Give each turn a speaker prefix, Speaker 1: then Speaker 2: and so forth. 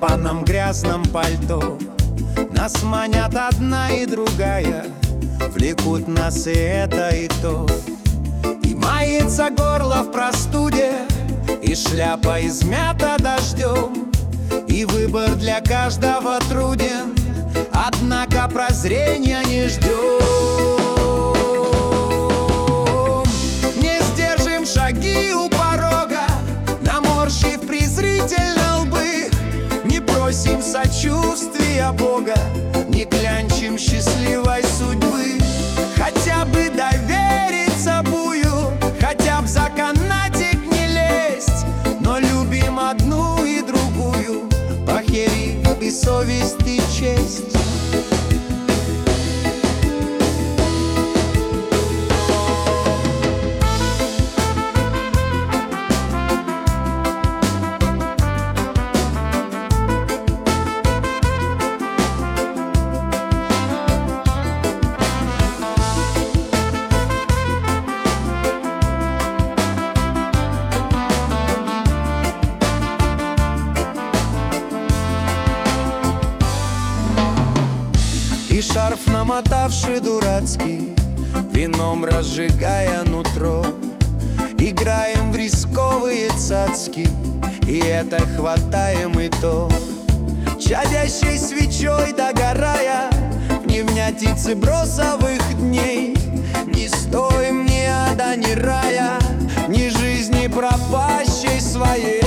Speaker 1: заляпанном грязном пальто. Нас манят одна и другая, влекут нас и это, и то. И мается горло в простуде, и шляпа измята дождем. И выбор для каждого труден, однако прозрения не ждем. Не сдержим шаги у порога, наморщив презрительно лбы. Не просим сочувствия Бога, не клянчим счастливой судьбы. Хотя бы довериться бую, хотя б за канатик не лезть, но любим одну и другую, похерив и совесть, и честь. И шарф намотавший дурацкий, вином разжигая нутро, играем в рисковые цацки, и это хватаем и то. Чадящей свечой догорая в невнятице бросовых дней, не стоим ни ада, ни рая, ни жизни пропащей своей.